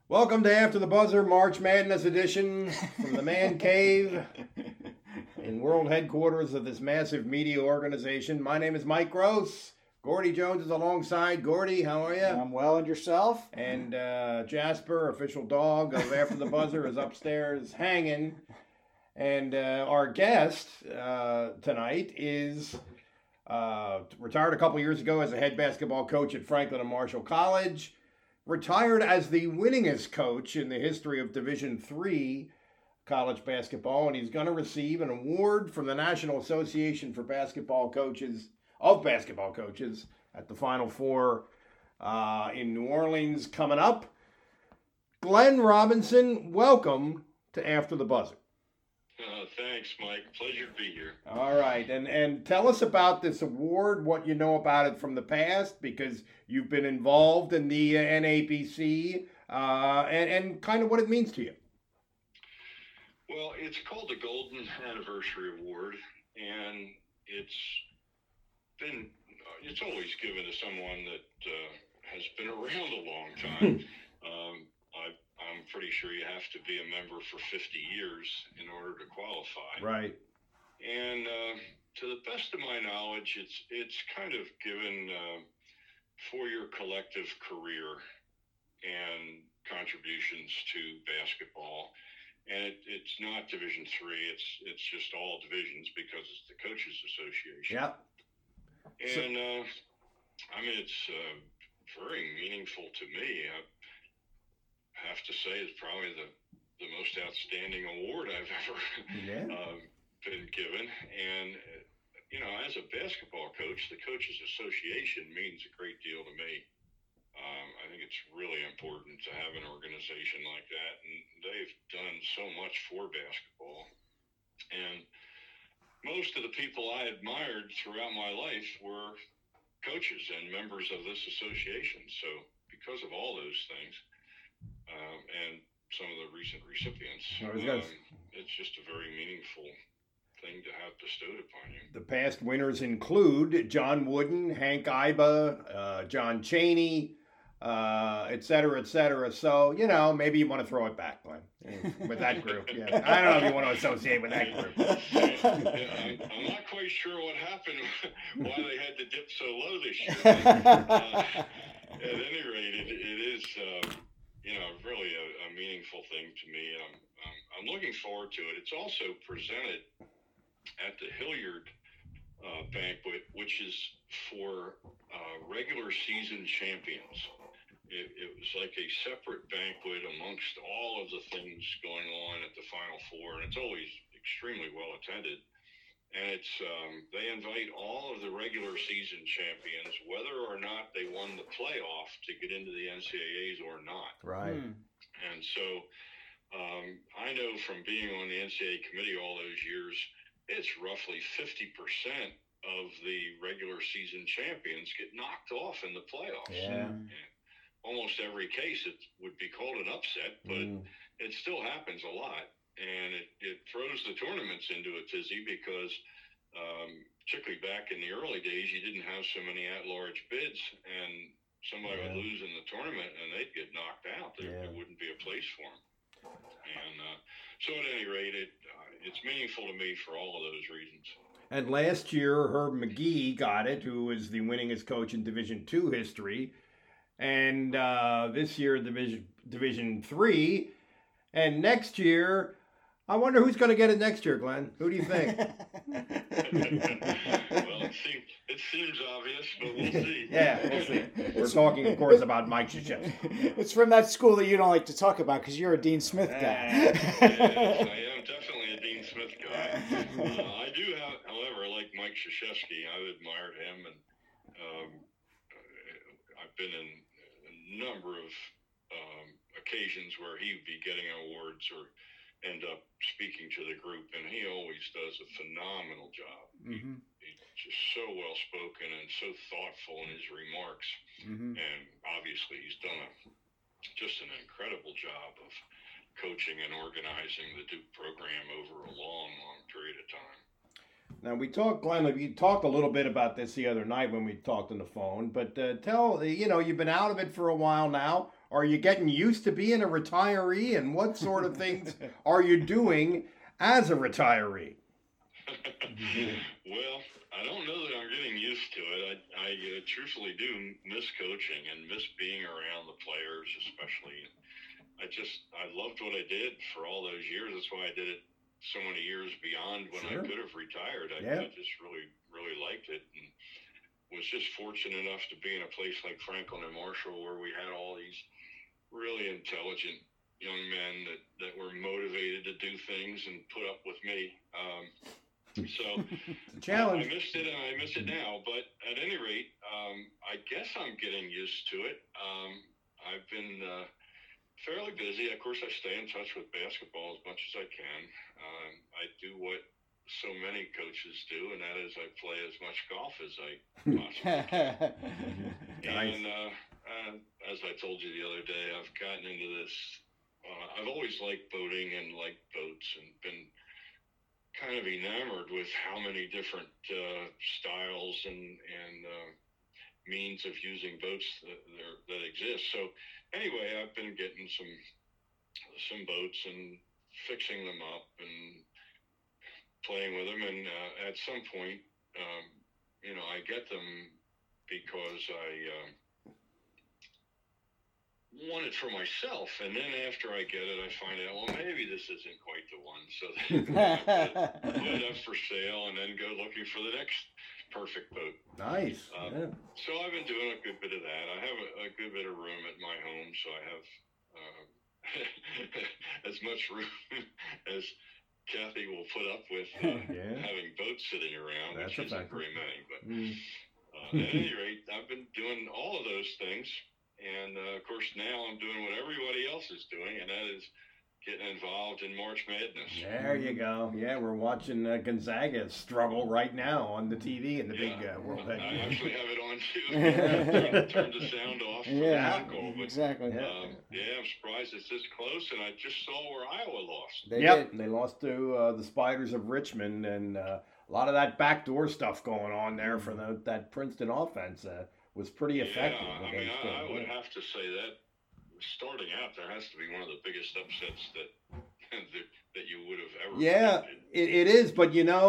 Welcome to After the Buzzer, March Madness edition from the Man Cave in world headquarters of this massive media organization. My name is Mike Gross. Gordy Jones is alongside. Gordy, how are you? I'm well, and yourself? And Jasper, official dog of After the Buzzer, is upstairs hanging. And our guest tonight is retired a couple years ago as a head basketball coach at Franklin and Marshall College. Retired as the winningest coach in the history of Division III college basketball, and he's going to receive an award from the National Association for Basketball Coaches at the Final Four in New Orleans coming up. Glenn Robinson, welcome to After the Buzzer. Thanks, Mike. Pleasure to be here. All right, and tell us about this award, what you know about it from the past, because you've been involved in the NABC, and kind of what it means to you. Well, it's called the Golden Anniversary Award, and it's always given to someone that has been around a long time. I'm pretty sure you have to be a member for 50 years in order to qualify. Right. And to the best of my knowledge, it's kind of given for your collective career and contributions to basketball. And it's not Division III. It's just all divisions because it's the Coaches Association. Yep. And it's very meaningful to me. I have to say it's probably the most outstanding award I've ever been given. And, as a basketball coach, the Coaches Association means a great deal to me. I think it's really important to have an organization like that. And they've done so much for basketball. And most of the people I admired throughout my life were coaches and members of this association. So because of all those things, and some of the recent recipients, it's just a very meaningful thing to have bestowed upon you. The past winners include John Wooden, Hank Iba, John Chaney, et cetera, et cetera. So, maybe you want to throw it back, Glenn, with that group. Yeah. I don't know if you want to associate with that group. I'm not quite sure what happened, why they had to dip so low this year. At any rate, it is... really a meaningful thing to me. I'm looking forward to it. It's also presented at the Hilliard banquet, which is for regular season champions. It was like a separate banquet amongst all of the things going on at the Final Four, and it's always extremely well attended. And it's they invite all of the regular season champions, whether or not they won the playoff, to get into the NCAAs or not. Right. And so I know from being on the NCAA committee all those years, it's roughly 50% of the regular season champions get knocked off in the playoffs. Yeah. And almost every case it would be called an upset, but it still happens a lot. And it throws the tournaments into a tizzy because, particularly back in the early days, you didn't have so many at-large bids, and somebody would lose in the tournament, and they'd get knocked out. There wouldn't be a place for them. And so at any rate, it's meaningful to me for all of those reasons. And last year, Herb McGee got it, who was the winningest coach in Division II history. And this year, Division III. And next year... I wonder who's going to get it next year, Glenn. Who do you think? Well, it seems obvious, but we'll see. Yeah, we'll see. We're talking, of course, about Mike Krzyzewski. It's from that school that you don't like to talk about because you're a Dean Smith guy. Yes, I am definitely a Dean Smith guy. I do have, however, like Mike Krzyzewski, I've admired him, and I've been in a number of occasions where he would be getting awards or end up speaking to the group, and he always does a phenomenal job. Mm-hmm. He's just so well spoken and so thoughtful in his remarks, and obviously he's done just an incredible job of coaching and organizing the Duke program over a long period of time. Now, we talked, Glenn, you talked a little bit about this the other night when we talked on the phone, but you've been out of it for a while now. Are you getting used to being a retiree, and what sort of things are you doing as a retiree? Well, I don't know that I'm getting used to it. I truthfully do miss coaching and miss being around the players, especially. I loved what I did for all those years. That's why I did it so many years beyond when I could have retired. I just really, really liked it, and was just fortunate enough to be in a place like Franklin and Marshall where we had all these really intelligent young men that were motivated to do things and put up with me. So challenge. I missed it and I miss it now, but at any rate, I guess I'm getting used to it. I've been fairly busy. Of course, I stay in touch with basketball as much as I can. I do what so many coaches do, and that is I play as much golf as I possibly can. And as I told you the other day, I've gotten into this. I've always liked boating and liked boats and been kind of enamored with how many different styles and means of using boats that exist. So anyway, I've been getting some boats and fixing them up and playing with them. And at some point, I get them because I want it for myself, and then after I get it, I find out, well, maybe this isn't quite the one, so then I put it up for sale and then go looking for the next perfect boat. Nice. So I've been doing a good bit of that. I have a good bit of room at my home, so I have as much room as Kathy will put up with having boats sitting around, which isn't very many. But at any rate, I've been doing all of those things. And, of course, now I'm doing what everybody else is doing, and that is getting involved in March Madness. There you go. Yeah, we're watching Gonzaga struggle right now on the TV in the big World Heavyweight. I actually have it on, too. Turn the sound off for the call. But, exactly. I'm surprised it's this close, and I just saw where Iowa lost. They lost to the Spiders of Richmond, and a lot of that backdoor stuff going on there for that Princeton offense. Was pretty effective. Yeah, I would have to say that starting out, there has to be one of the biggest upsets that you would have ever. Yeah, it is, but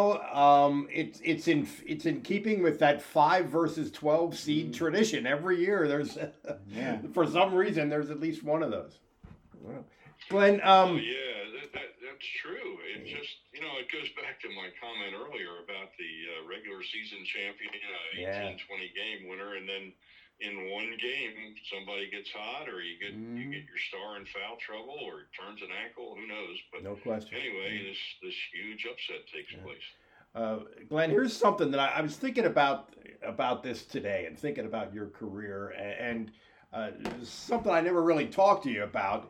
it's in keeping with that 5 versus 12 seed tradition. Every year, there's for some reason there's at least one of those. Wow. Glenn, that's true. It just, it goes back to my comment earlier about the regular season champion, 18-20 game winner, and then in one game somebody gets hot, or you get your star in foul trouble, or turns an ankle. Who knows? But no question. Anyway, this huge upset takes place. Glenn, here's something that I was thinking about this today, and thinking about your career, and something I never really talked to you about.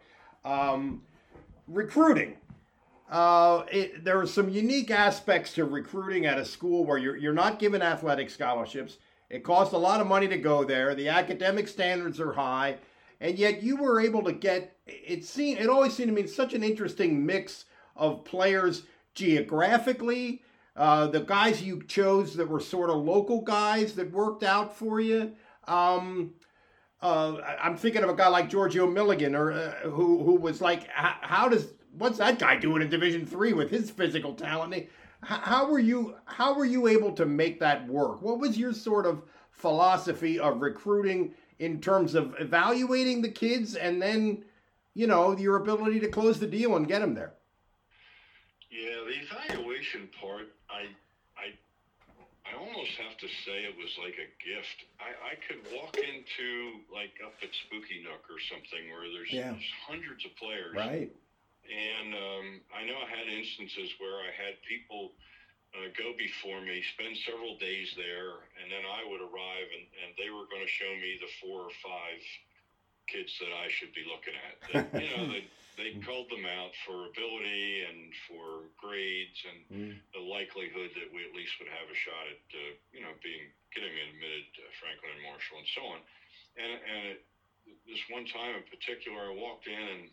Recruiting. There are some unique aspects to recruiting at a school where you're not given athletic scholarships. It costs a lot of money to go there. The academic standards are high, and yet you were able to get. It always seemed to me such an interesting mix of players geographically. The guys you chose that were sort of local guys that worked out for you. I'm thinking of a guy like Giorgio Milligan, or who was like, what's that guy doing in Division III with his physical talent? How were you able to make that work? What was your sort of philosophy of recruiting in terms of evaluating the kids, and then, your ability to close the deal and get them there? Yeah, the evaluation part, I almost have to say it was like a gift. I could walk into, like, up at Spooky Nook or something where there's hundreds of players. Right. And I know I had instances where I had people go before me, spend several days there, and then I would arrive, and they were going to show me the 4 or 5 kids that I should be looking at. They called them out for ability and for grades and the likelihood that we at least would have a shot at, getting admitted to Franklin and Marshall and so on. And this one time in particular, I walked in, and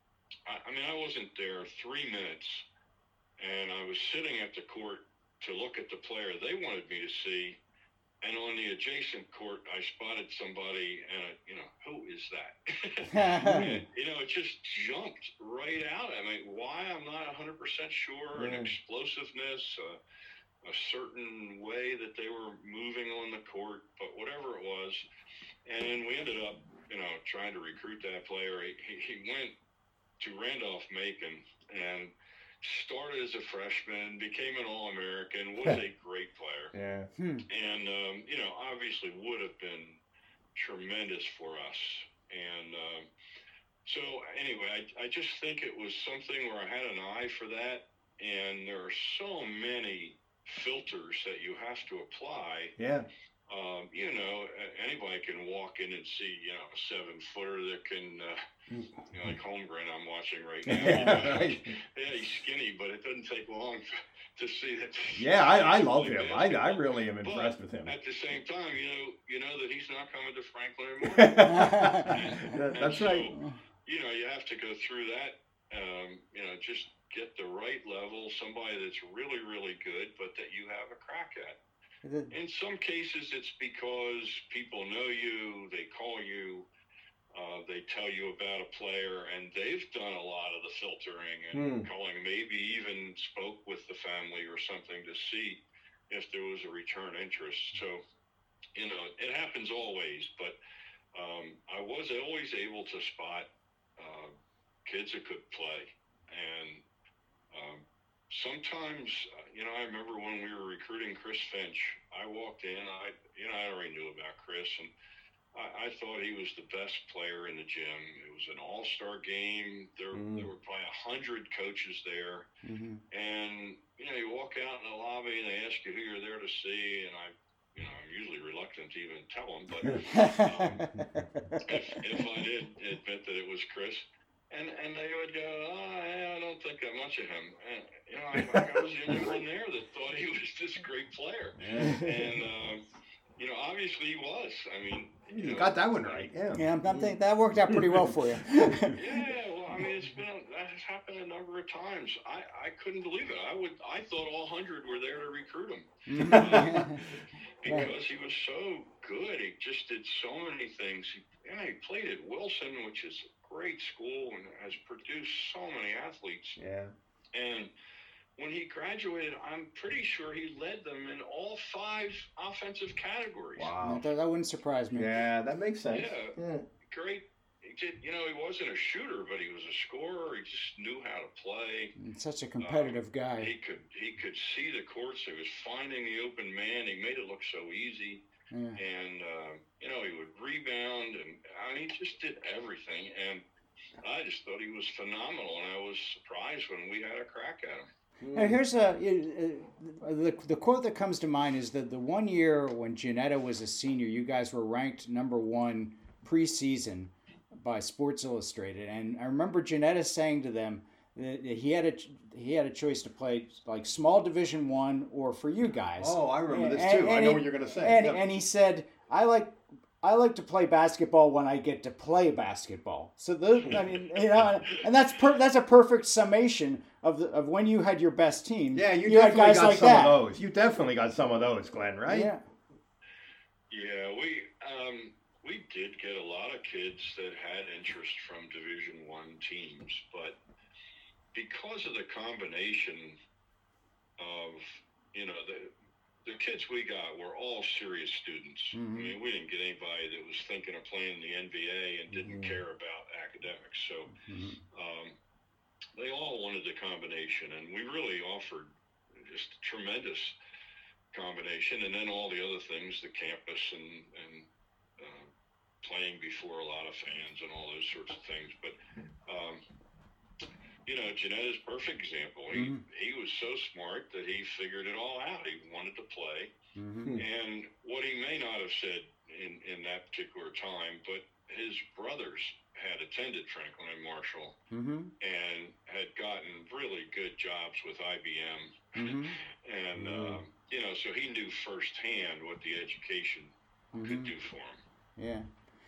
I wasn't there 3 minutes, and I was sitting at the court to look at the player they wanted me to see, And on the adjacent court, I spotted somebody, and who is that? And, it just jumped right out. I mean, why? I'm not 100% sure. An explosiveness, a certain way that they were moving on the court, but whatever it was. And we ended up, trying to recruit that player. He went to Randolph-Macon and started as a freshman, became an All-American, was a great player. Yeah. And, obviously would have been tremendous for us. And so anyway, I just think it was something where I had an eye for that. And there are so many filters that you have to apply. Yeah. Anybody can walk in and see, a 7-footer that can, like Holmgren I'm watching right now. Right. Yeah, he's skinny, but it doesn't take long to see that. Yeah, I love him. I really am impressed with him. At the same time, you know that he's not coming to Franklin anymore. That's right. You have to go through that. Just get the right level, somebody that's really, really good, but that you have a crack at. In some cases, it's because people know you, they call you, they tell you about a player, and they've done a lot of the filtering and calling, maybe even spoke with the family or something to see if there was a return interest. So, it happens always, but I was always able to spot kids that could play. And sometimes, I remember when we were recruiting Chris Finch, I walked in, I already knew about Chris, and I thought he was the best player in the gym. It was an all-star game. There were probably 100 coaches there. And, you walk out in the lobby and they ask you who you're there to see, and I'm usually reluctant to even tell them, but if I did admit that it was Chris, and they would go, I don't think that much of him. And, I was the only one there that thought he was this great player. And, obviously he was. I mean, you got that one right. Yeah. Yeah, I'm thinking that worked out pretty well for you. Yeah, well, I mean, that has happened a number of times. I couldn't believe it. I thought all 100 were there to recruit him. Because he was so good. He just did so many things. He played at Wilson, which is a great school and has produced so many athletes. Yeah. And when he graduated, I'm pretty sure he led them in all 5 offensive categories. Wow. That wouldn't surprise me. Yeah, that makes sense. Yeah. Great. He wasn't a shooter, but he was a scorer. He just knew how to play. Such a competitive guy. He could see the courts. He was finding the open man. He made it look so easy. Yeah. And he would rebound, and he just did everything. And I just thought he was phenomenal, and I was surprised when we had a crack at him. Now here's the quote that comes to mind is that the one year when Ginetta was a senior, you guys were ranked number 1 preseason by Sports Illustrated, and I remember Ginetta saying to them that he had a choice to play like small Division I or for you guys. Oh, I remember this too. I know what you're going to say. And he said, I like to play basketball when I get to play basketball. So and that's a perfect summation of when you had your best team. Yeah, you definitely had guys got like some that. Of those. You definitely got some of those, Glenn, right? Yeah. Yeah, we did get a lot of kids that had interest from Division I teams, but because of the combination of the kids we got were all serious students. I mean, we didn't get anybody that was thinking of playing the NBA and didn't care about academics. So they all wanted the combination, and we really offered just a tremendous combination. And then all the other things, the campus and playing before a lot of fans and all those sorts of things. But Ginetta's a perfect example. He was so smart that he figured it all out. He wanted to play. And what he may not have said in that particular time, but his brothers had attended Franklin and Marshall and had gotten really good jobs with IBM. And, so he knew firsthand what the education could do for him. Yeah.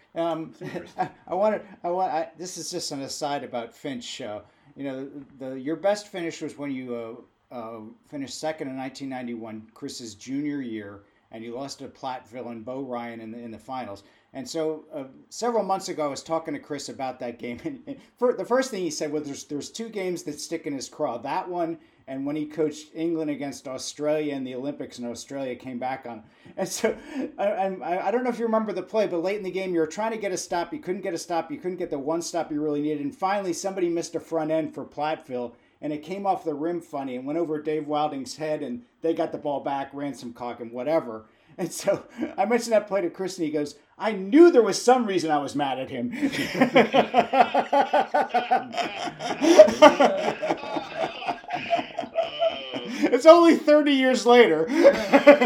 This is just an aside about Finch. Your best finish was when you finished second in 1991, Chris's junior year, and you lost to Platteville and Bo Ryan in the finals. And so several months ago, I was talking to Chris about that game. And the first thing he said was there's two games that stick in his craw. That one and when he coached England against Australia in the Olympics and Australia came back on. And so I don't know if you remember the play, but late in the game, you were trying to get a stop. You couldn't get a stop. You couldn't get the one stop you really needed. And finally, somebody missed a front end for Platteville. And it came off the rim funny and went over Dave Wilding's head. And they got the ball back, ran some cock and whatever. And so I mentioned that play to Chris, and he goes, I knew there was some reason I was mad at him. It's only 30 years later. Anybody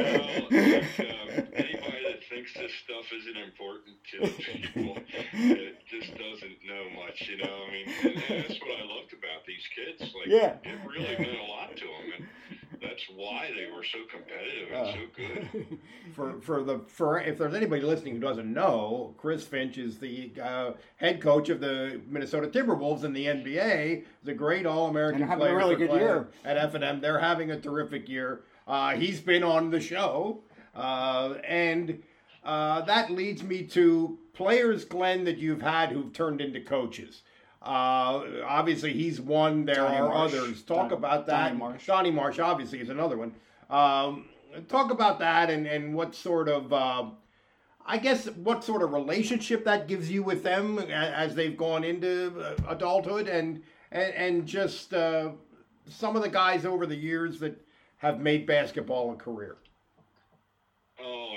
that thinks this stuff isn't important to people, it just doesn't know much, And that's what I loved about these kids. It really meant a lot to them, and that's why they were so competitive and so good. For if there's anybody listening who doesn't know, Chris Finch is the head coach of the Minnesota Timberwolves in the NBA. He's a great All-American and player, having a really good year at F&M. They're having a terrific year. He's been on the show, and that leads me to players, Glenn, that you've had who've turned into coaches. Obviously, he's one. There Johnny are Marsh. others. Talk about that. Johnny Marsh, obviously, is another one. Talk about that and what sort of, what sort of relationship that gives you with them as they've gone into adulthood and just some of the guys over the years that have made basketball a career. Oh,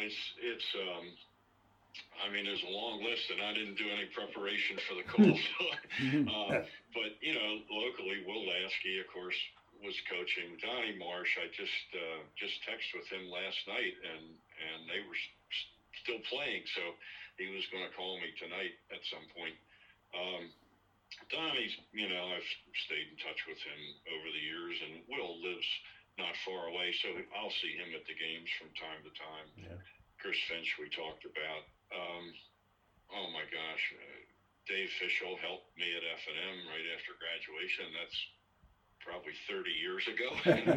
there's a long list, and I didn't do any preparation for the call. But, locally, Will Lasky, of course, was coaching. Johnny Marsh, I just texted with him last night, and they were still playing, so he was going to call me tonight at some point. Donnie's, I've stayed in touch with him over the years, and Will lives not far away, so I'll see him at the games from time to time. Yeah. Chris Finch, we talked about. Oh my gosh, Dave Fischel helped me at F&M right after graduation. That's probably 30 years ago.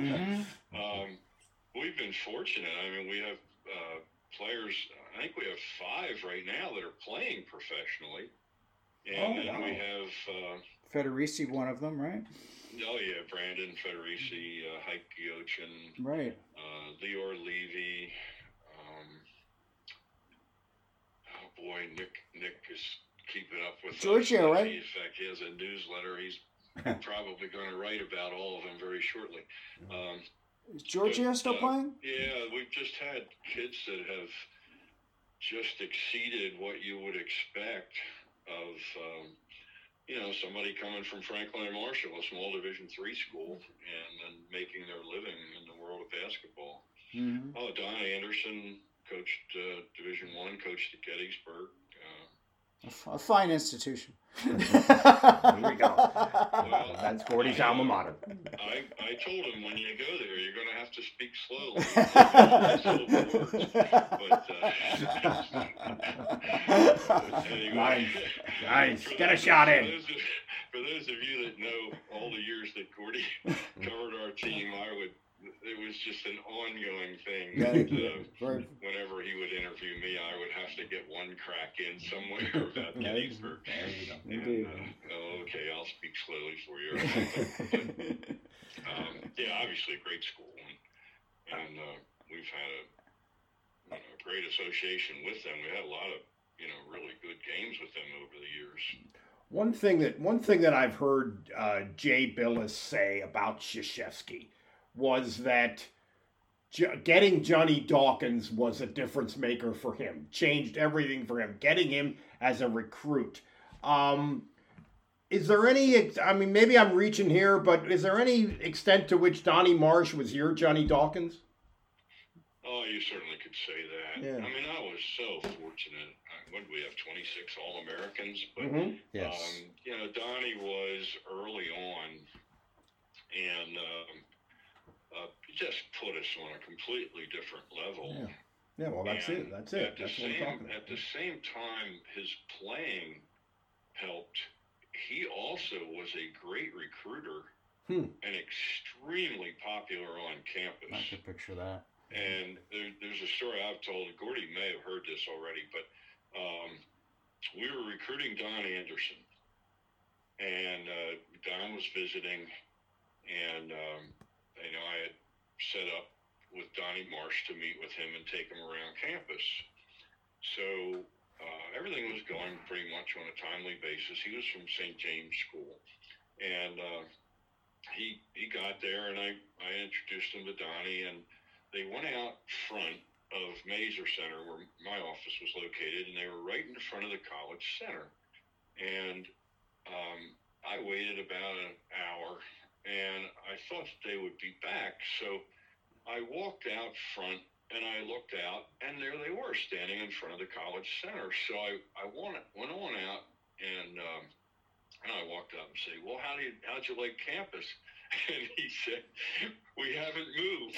We've been fortunate. We have players. I think we have 5 right now that are playing professionally, and then we have Federici, one of them, right? Oh yeah, Brandon Federici, Heike Giochin, right? Lior Levy. Nick is keeping up with Giorgio, right? In fact, he has a newsletter. He's probably going to write about all of them very shortly. Is Giorgio still playing? Yeah, we've just had kids that have just exceeded what you would expect of, somebody coming from Franklin and Marshall, a small Division III school, and then making their living in the world of basketball. Mm-hmm. Oh, Don Anderson coached Division I, coached at Gettysburg. A fine institution. Here we go. Well, that's Gordy's alma mater. I told him when you go there, you're going to have to speak slowly. Anyway, nice. Get a shot in. For those of you that know all the years that Gordy covered our team, it was just an ongoing thing. Whenever he would interview me, I would have to get one crack in somewhere about Gettysburg. There you go. Okay, I'll speak slowly for you. But, obviously a great school, and we've had a great association with them. We had a lot of really good games with them over the years. One thing that I've heard Jay Billis say about Krzyzewski was that getting Johnny Dawkins was a difference maker for him, changed everything for him, getting him as a recruit. Is there any, maybe I'm reaching here, but is there any extent to which Donnie Marsh was your Johnny Dawkins? Oh, you certainly could say that. Yeah. I was so fortunate. What did we have, 26 All-Americans? But, yes. Donnie was early on, and just put us on a completely different level. Yeah, well, that's it. That's what I'm talking about. At the same time, his playing helped. He also was a great recruiter and extremely popular on campus. I could picture that. And there's a story I've told. Gordy may have heard this already, but we were recruiting Don Anderson, and Don was visiting, and I had set up with Donnie Marsh to meet with him and take him around campus. So everything was going pretty much on a timely basis. He was from St. James School, and he got there, and I introduced him to Donnie, and they went out front of Mazer Center, where my office was located, and they were right in front of the college center. And I waited about an hour, and I thought they would be back. So I walked out front, and I looked out, and there they were, standing in front of the college center. So I went on out, and I walked up and said, "Well, how'd you like campus?" And he said, "We haven't moved."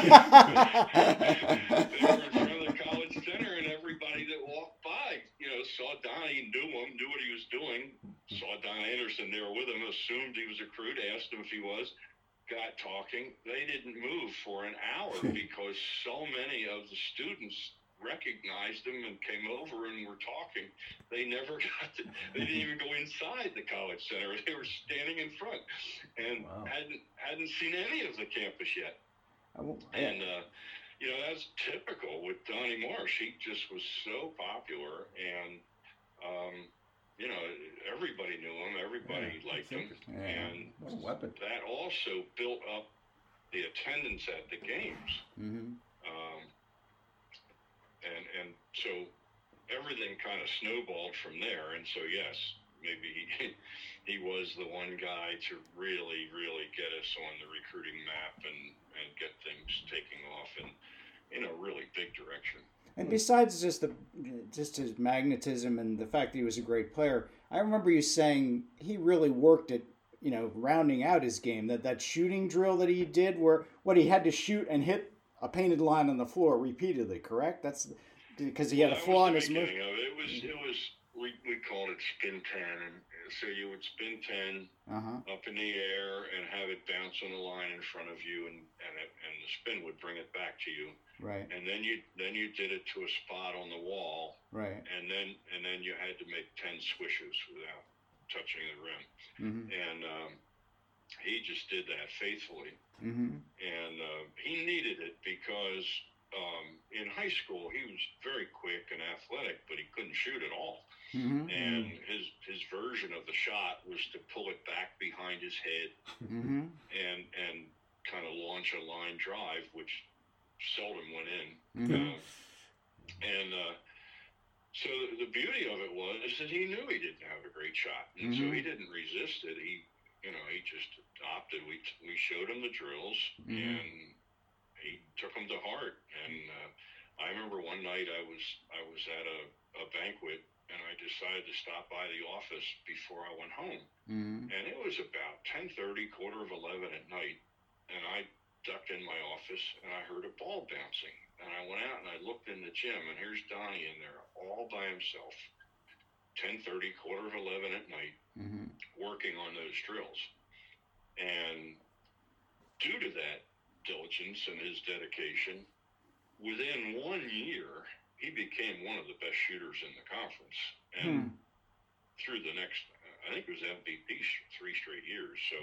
They were in front of the college center, and everybody that walked by, saw Donnie, knew him, knew what he was doing, saw Don Anderson there with him, assumed he was a recruit, asked him if he was, got talking. They didn't move for an hour because so many of the students recognized him and came over and were talking. They never they didn't even go inside the college center. They were standing in front and hadn't seen any of the campus yet. And that's typical with Donnie Marsh. He just was so popular, and everybody knew him, everybody liked him, and that also built up the attendance at the games. Mm-hmm. And so everything kind of snowballed from there. And so, yes, maybe he was the one guy to really, really get us on the recruiting map and get things taking off in a really big direction. And besides just his magnetism and the fact that he was a great player, I remember you saying he really worked at rounding out his game. That shooting drill that he did, where he had to shoot and hit a painted line on the floor repeatedly. Correct? That's because he had a flaw in his move. It was we called it spin 10, and so you would spin 10 up in the air and have it bounce on the line in front of you, and the spin would bring it back to you. Right. And then you did it to a spot on the wall. Right. And then you had to make 10 swishes without touching the rim. Mm-hmm. And he just did that faithfully. Mm-hmm. And he needed it because in high school he was very quick and athletic, but he couldn't shoot at all. Mm-hmm. And his version of the shot was to pull it back behind his head mm-hmm. and kind of launch a line drive, which seldom went in. Mm-hmm. So the beauty of it was that he knew he didn't have a great shot, and so he didn't resist it. He just adopted. We showed him the drills, and he took them to heart. And I remember one night I was at a banquet, and I decided to stop by the office before I went home. Mm-hmm. And it was about 10:30, 10:45 at night, and I ducked in my office, and I heard a ball bouncing. And I went out and I looked in the gym, and here's Donnie in there all by himself, 10:30, 10:45 at night, working on those drills. And due to that diligence and his dedication, within 1 year, he became one of the best shooters in the conference. And through the next, I think it was MVP 3 straight years. So,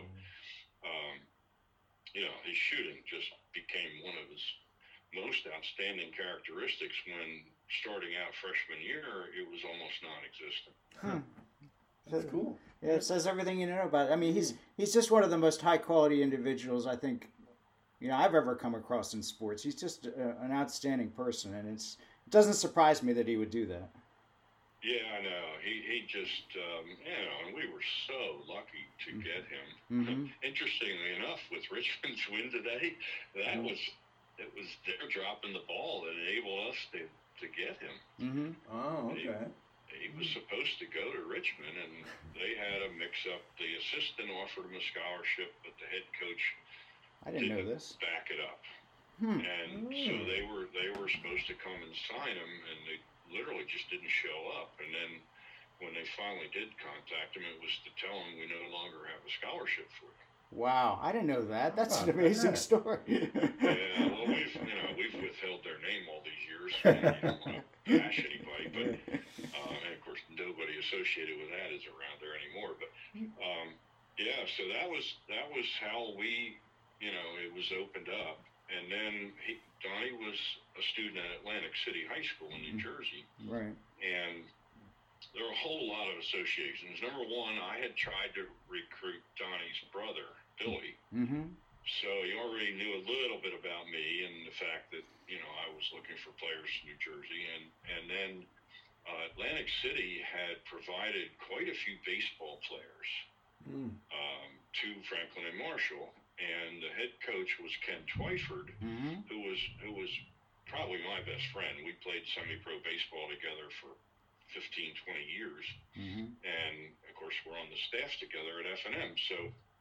his shooting just became one of his most outstanding characteristics. When starting out freshman year, it was almost non-existent. That's cool. Yeah, it says everything you know about it. I mean, he's just one of the most high-quality individuals I think I've ever come across in sports. He's just an outstanding person, and it doesn't surprise me that he would do that. Yeah, I know. He just, and we were so lucky to get him. Mm-hmm. Interestingly enough, with Richmond's win today, it was their dropping the ball that enabled us to get him. Mm-hmm. Oh, okay. He was supposed to go to Richmond, and they had a mix-up. The assistant offered him a scholarship, but the head coach didn't know this. Back it up. And so they were supposed to come and sign him, and they literally just didn't show up. And then when they finally did contact him, it was to tell him we no longer have a scholarship for you. Wow, I didn't know that. That's an Oh, amazing yeah. story. Yeah, well, we've withheld their name all these years. You don't want to bash anybody, but and of course nobody associated with that is around there anymore. But yeah, so that was how it was opened up, and then Donnie was a student at Atlantic City High School in New Jersey, Right. and there were a whole lot of associations. Number one, I had tried to recruit Donnie's brother, Billy. Mm-hmm. So he already knew a little bit about me and the fact that, I was looking for players in New Jersey. And then Atlantic City had provided quite a few baseball players to Franklin and Marshall. And the head coach was Ken Twyford, Mm-hmm. who was probably my best friend. We played semi-pro baseball together for 15, 20 years. Mm-hmm. And, of course, we're on the staff together at F&M. So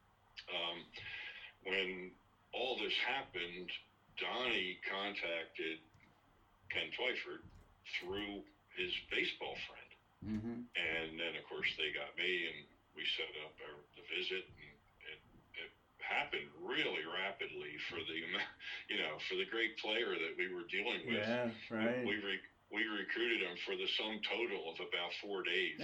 when all this happened, Donnie contacted Ken Twyford through his baseball friend. Mm-hmm. And then, of course, they got me, and we set up the visit. And it happened really rapidly for the great player that we were dealing with. Yeah, right. We recruited him for the sum total of about 4 days.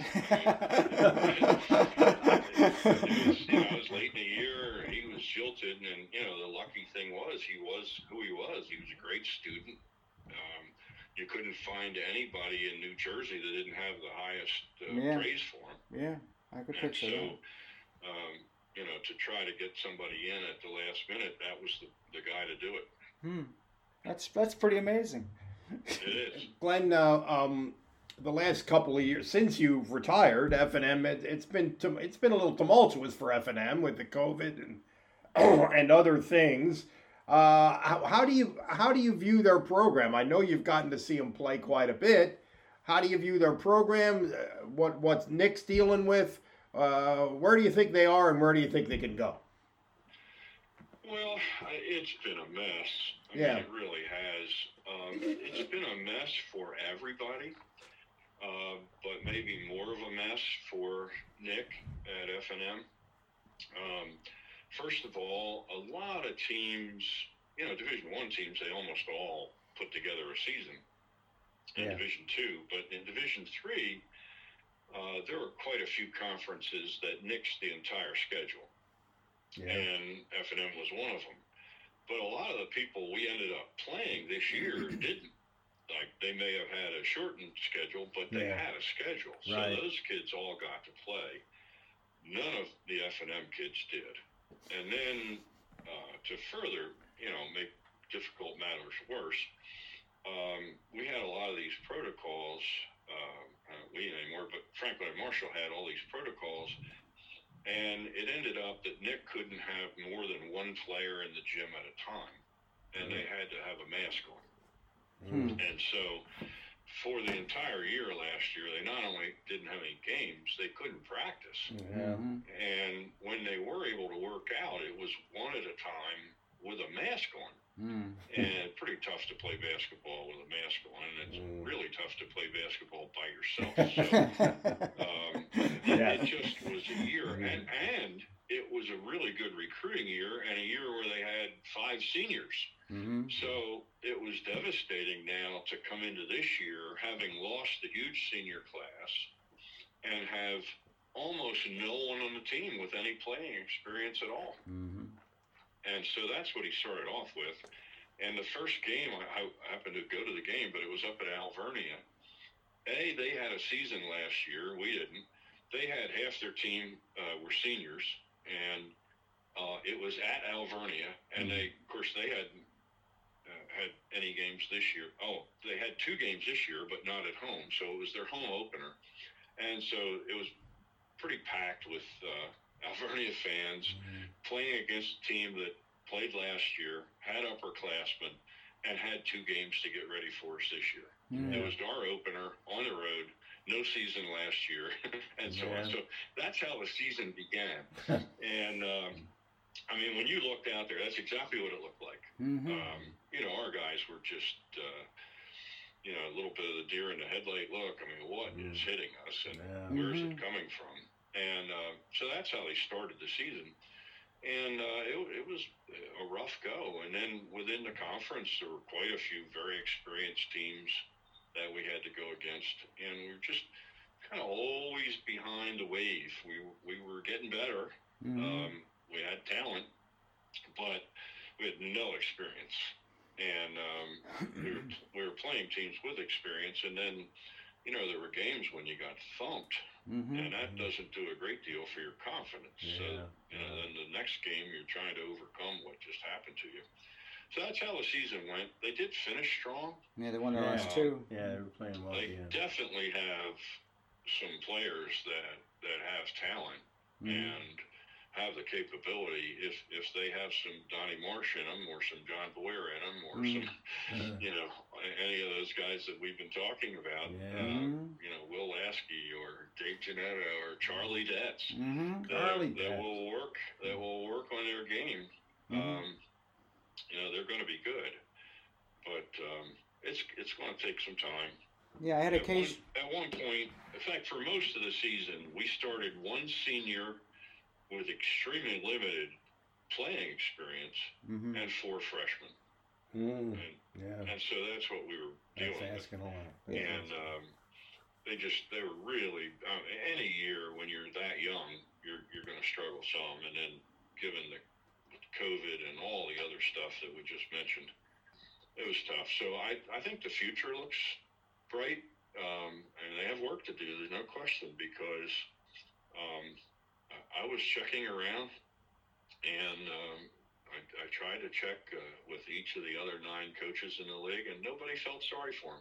It was late in the year. He was jilted, and the lucky thing was he was who he was. He was a great student. You couldn't find anybody in New Jersey that didn't have the highest praise for him. Yeah, I could picture that. To try to get somebody in at the last minute, that was the guy to do it. That's pretty amazing. It is. Glenn, the last couple of years since you've retired, F&M, it's been a little tumultuous for F&M with the COVID and other things. How do you view their program? I know you've gotten to see them play quite a bit. How do you view their program? What's Nick's dealing with? Where do you think they are, and where do you think they can go? Well, it's been a mess. I Yeah. mean, it really has. It's been a mess for everybody, but maybe more of a mess for Nick at F&M. First of all, a lot of teams, Division I teams, they almost all put together a season in Division II, but in Division III, there were quite a few conferences that nixed the entire schedule. Yeah. And F&M was one of them. But a lot of the people we ended up playing this year didn't. Like, they may have had a shortened schedule, but they had a schedule. So Right. those kids all got to play. None of the F&M kids did. And then to further, make difficult matters worse, we had a lot of these protocols. We anymore, but Franklin and Marshall had all these protocols. And it ended up that Nick couldn't have more than one player in the gym at a time. And they had to have a mask on. And so for the entire year last year, they not only didn't have any games, they couldn't practice. Yeah. And when they were able to work out, it was one at a time with a mask on. And pretty tough to play basketball with a mask on, and it's really tough to play basketball by yourself. So it just was a year, and it was a really good recruiting year, and a year where they had 5 seniors. So it was devastating now to come into this year having lost the huge senior class and have almost no one on the team with any playing experience at all. And so that's what he started off with. And the first game, I happened to go to the game, but it was up at Alvernia. They had a season last year. We didn't. They had half their team were seniors, and it was at Alvernia. And they hadn't had any games this year. Oh, they had 2 games this year, but not at home. So it was their home opener. And so it was pretty packed with Alvernia fans playing against a team that played last year, had upperclassmen, and had 2 games to get ready for us this year. It was our opener on the road, no season last year, and so on. So that's how the season began. And, I mean, when you looked out there, that's exactly what it looked like. Our guys were just, a little bit of the deer in the headlight look. I mean, what is hitting us, and where is it coming from? And so that's how they started the season. And it was a rough go. And then within the conference, there were quite a few very experienced teams that we had to go against, and we were just kind of always behind the wave. We were getting better. We had talent, but we had no experience. And we were playing teams with experience, and then there were games when you got thumped, and that doesn't do a great deal for your confidence. Yeah. So then the next game you're trying to overcome what just happened to you. So that's how the season went. They did finish strong. Yeah, they won the last two. Yeah, they were playing well. They definitely have some players that have talent and have the capability. If they have some Donnie Marsh in them, or some John Boyer in them, or some, any of those guys that we've been talking about, Will Lasky or Dave Janetta or Charlie Detz, that will work. That will work on their game. They're going to be good, but it's going to take some time. Yeah, I had occasion. At one point, in fact, for most of the season, we started one senior with extremely limited playing experience and 4 freshmen. And so that's what we were dealing with. Asking a lot. And they were really, any year when you're that young, you're going to struggle some. And then given the COVID and all the other stuff that we just mentioned, it was tough. So I think the future looks bright, and they have work to do, there's no question, because I was checking around, and I tried to check with each of the other 9 coaches in the league, and nobody felt sorry for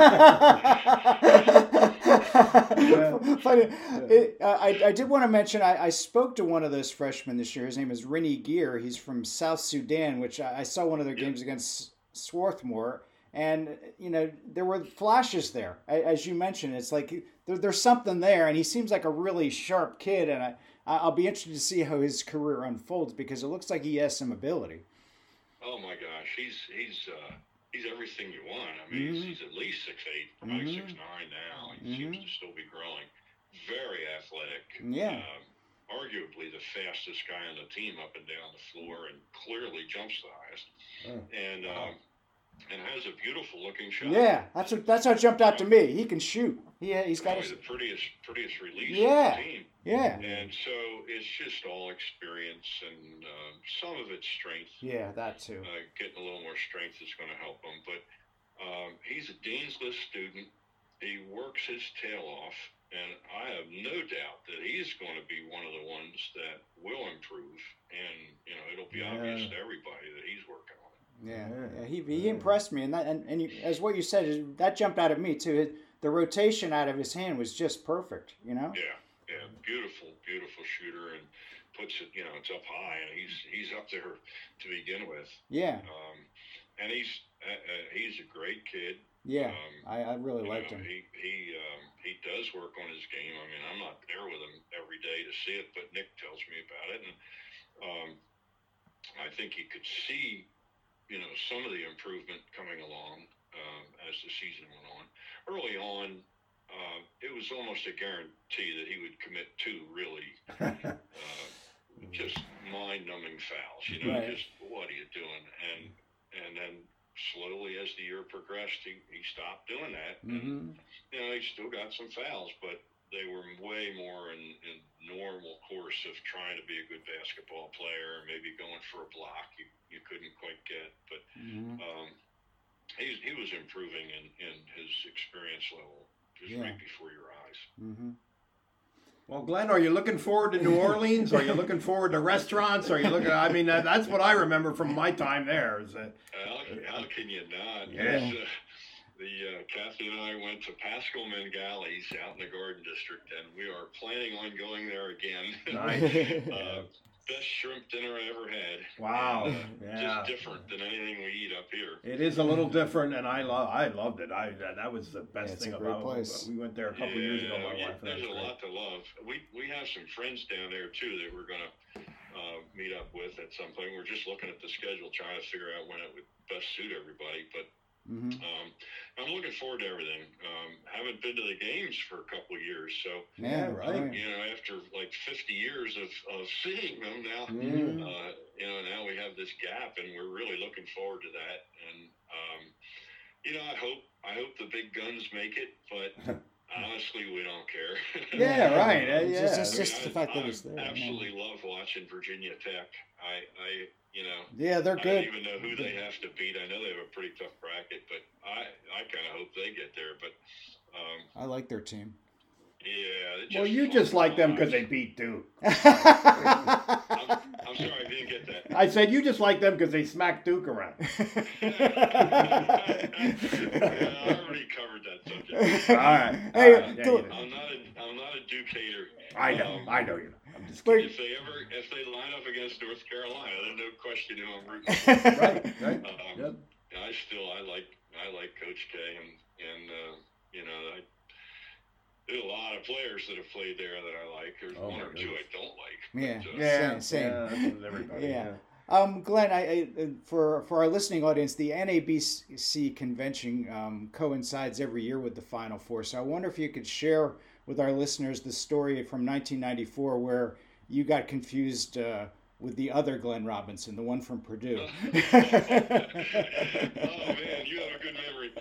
them. Funny. I did want to mention, I spoke to one of those freshmen this year. His name is Rennie Gear. He's from South Sudan, which I saw one of their games against Swarthmore. And, there were flashes there. As you mentioned, it's like there's something there, and he seems like a really sharp kid, and I'll be interested to see how his career unfolds, because it looks like he has some ability. Oh my gosh, he's everything you want. I mean, he's at least 6'8", probably 6'9" now. He seems to still be growing. Very athletic. Yeah. Arguably the fastest guy on the team up and down the floor, and clearly jumps the highest. And has a beautiful looking shot. Yeah, that's what jumped out to me. He can shoot. He's got the prettiest release on the team. Yeah. And so it's just all experience, and some of it's strength. Yeah, that too. Getting a little more strength is going to help him. But he's a Dean's List student. He works his tail off, and I have no doubt that he's going to be one of the ones that will improve. And it'll be obvious to everybody that he's working on it. Yeah. He impressed me, and as what you said, that jumped out at me too. The rotation out of his hand was just perfect. Yeah, beautiful shooter, and puts it. It's up high, and he's up there to begin with. Yeah. And he's a great kid. Yeah, I really liked him. He does work on his game. I mean, I'm not there with him every day to see it, but Nick tells me about it, and I think he could see some of the improvement coming along as the season went on. Early on, it was almost a guarantee that he would commit 2 really just mind-numbing fouls. Right. Just what are you doing? And then slowly, as the year progressed, he stopped doing that. And, he still got some fouls, but they were way more in normal course of trying to be a good basketball player, maybe going for a block you couldn't quite get. But he was improving in his experience level just right before your eyes. Well, Glenn, are you looking forward to New Orleans? Are you looking forward to restaurants? Are you looking? I mean, that's what I remember from my time there. Is that? How can you not? Yeah. Kathy and I went to Pascal Mengali's out in the Garden District, and we are planning on going there again. Nice. Best shrimp dinner I ever had. Wow. And, just different than anything we eat up here. It is a little different, and I loved it. That was the best thing about it. We went there a couple years ago. My wife. There's a lot to love. We have some friends down there too that we're going to meet up with at some point. We're just looking at the schedule, trying to figure out when it would best suit everybody. But Mm-hmm. I'm looking forward to everything. Haven't been to the games for a couple of years, so Yeah, right. you know, after like 50 years of seeing them now, Mm-hmm. you know, now we have this gap, and we're really looking forward to that. And you know, I hope the big guns make it, but honestly, we don't care. Yeah, right. It's Yeah. just the fact that it's there. Absolutely love watching Virginia Tech. I you know, Yeah, they're I good. don't even know who they have to beat. I know they have a pretty tough bracket, but I kind of hope they get there. But I like their team. yeah. Well, you just like them because they beat Duke. I'm sorry, I didn't get that. I said you just like them because they smacked Duke around. Yeah, I already covered that subject. All right. Hey, Yeah, you did. I'm not a Duke hater. I know you. I'm just kidding. If they line up against North Carolina, there's no question who I'm rooting for. Right. Yep. I like Coach K, and you know, there's a lot of players that have played there that I like. There's one or two I don't like. Yeah. But, Yeah. Same. Yeah, that's with everybody. Yeah. Glenn, for our listening audience, the NABC convention coincides every year with the Final Four. So I wonder if you could share with our listeners the story from 1994 where you got confused with the other Glenn Robinson, the one from Purdue. Oh man, you have a good memory.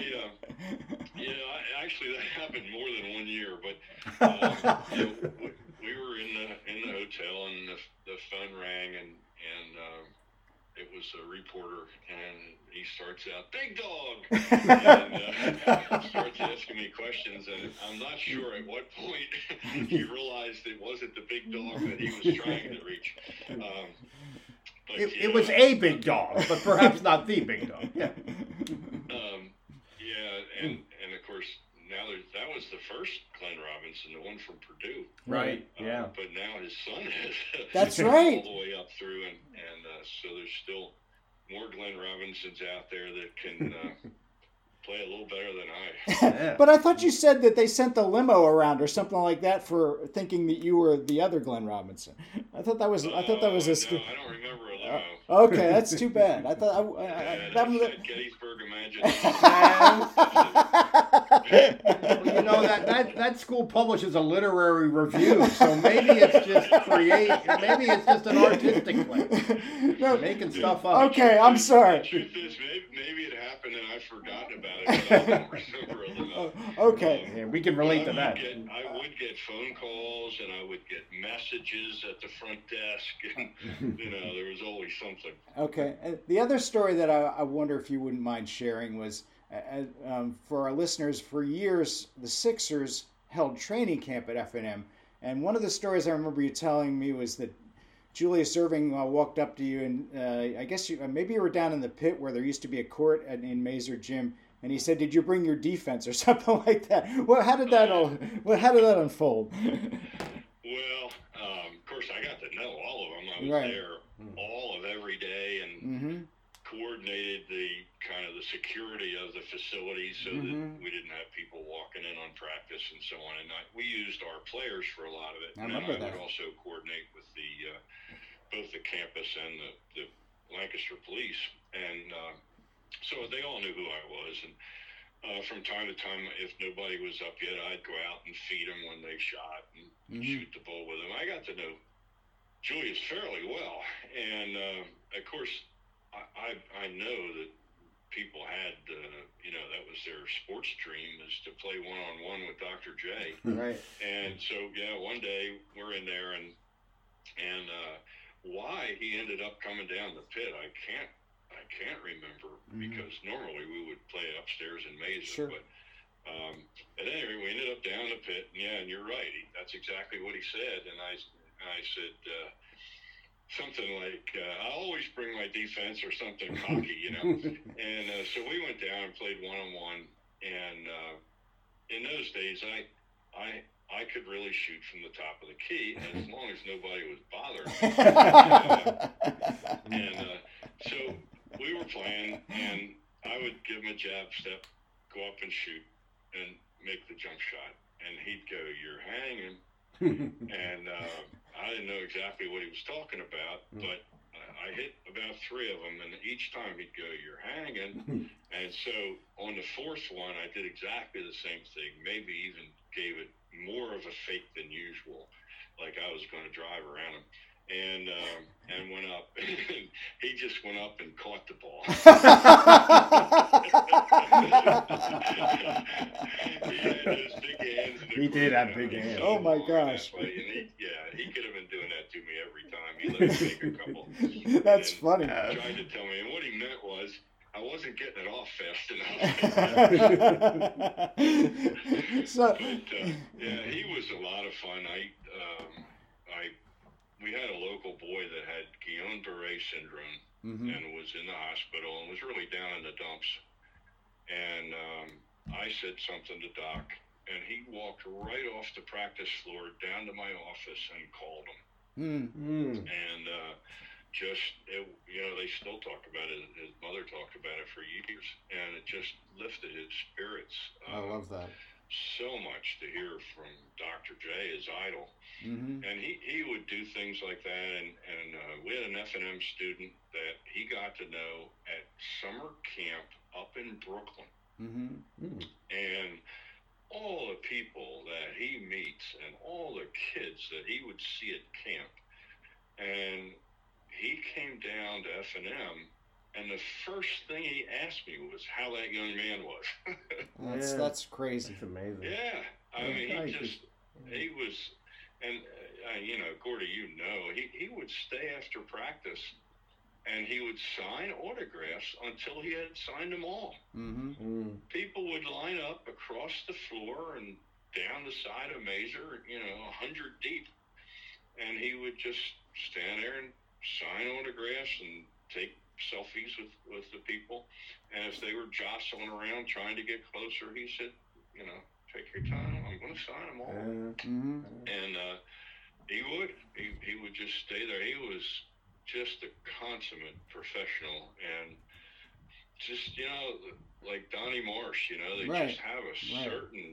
Actually that happened more than 1 year, but you know, we were in the hotel, and the phone rang, and it was a reporter, and he starts out, "Big Dog," and starts asking me questions, and I'm not sure at what point he realized it wasn't the big dog that he was trying to reach. But, It was a big dog, but perhaps not the big dog. Yeah. And of course now that was the first Glenn Robinson, the one from Purdue. Right. Yeah. But now his son has That's right. all the way up through, and so there's still more Glenn Robinsons out there that can play a little better than I. Yeah. But I thought you said that they sent the limo around or something like that for thinking that you were the other Glenn Robinson. I thought that was a. No, I don't remember a limo. Okay, that's too bad. I thought That Gettysburg Well, you know that school publishes a literary review, so maybe it's just maybe it's just an artistic place. No. Making stuff up. Okay, I'm sorry. The truth is, maybe it happened and I've forgotten about it, but I don't remember a limo. Okay. Yeah, we can relate to that. I would get phone calls, and I would get messages at the front desk, and you know, there was always something. Okay. The other story that I wonder if you wouldn't mind sharing was, for our listeners, for years the Sixers held training camp at F&M, and one of the stories I remember you telling me was that Julius Erving walked up to you, and I guess maybe you were down in the pit where there used to be a court in Mazer Gym, and he said, "Did you bring your defense?" or something like that. Well, how did that unfold? Well, of course, I got to know all of them. I was there all of every day, and coordinated the kind of the security of the facility so that we didn't have people walking in on practice and so on. And we used our players for a lot of it. I remember that. I would also coordinate with both the campus and the Lancaster police. And so they all knew who I was. And from time to time, if nobody was up yet, I'd go out and feed them when they shot and shoot the bull with them. I got to know Julius fairly well. And, of course, I know that people had, that was their sports dream, is to play one-on-one with Dr. J. Right. And so, one day we're in there, and why he ended up coming down the pit, I can't remember, because normally we would play upstairs in Mazer. Sure. But at any rate, we ended up down the pit, and you're right. That's exactly what he said. And I said something like, "I'll always bring my defense," or something cocky, And so we went down and played one-on-one. And in those days, I could really shoot from the top of the key as long as nobody was bothering me. And so we were playing, and I would give him a jab step, go up and shoot, and make the jump shot. And he'd go, "You're hanging." And I didn't know exactly what he was talking about, but I hit about 3 of them, and each time he'd go, "You're hanging." And so on the fourth one, I did exactly the same thing, maybe even gave it more of a fake than usual, like I was going to drive around him. And went up. He just went up and caught the ball. He had those big hands. He did have big hands. Oh my gosh. And he could have been doing that to me every time. He let me make a couple. That's funny. Tried to tell me, and what he meant was, I wasn't getting it off fast enough. So, But yeah, he was a lot of fun. We had a local boy that had Guillain-Barré syndrome and was in the hospital and was really down in the dumps. And I said something to Doc, and he walked right off the practice floor down to my office and called him. And they still talk about it. His mother talked about it for years, and it just lifted his spirits. I love that. So much to hear from Dr. J, his idol. And he would do things like that, and we had an F&M student that he got to know at summer camp up in Brooklyn. And all the people that he meets and all the kids that he would see at camp. And he came down to F&M, and the first thing he asked me was how that young man was. That's crazy. It's amazing. Yeah. I mean, he was, and Gordy, he would stay after practice, and he would sign autographs until he had signed them all. People would line up across the floor and down the side of Mazer, 100 deep, and he would just stand there and sign autographs and take selfies with the people. And if they were jostling around trying to get closer, he said, take your time. I'm going to sign them all. And he would just stay there. He was just a consummate professional, and just like Donnie Marsh, they just have a certain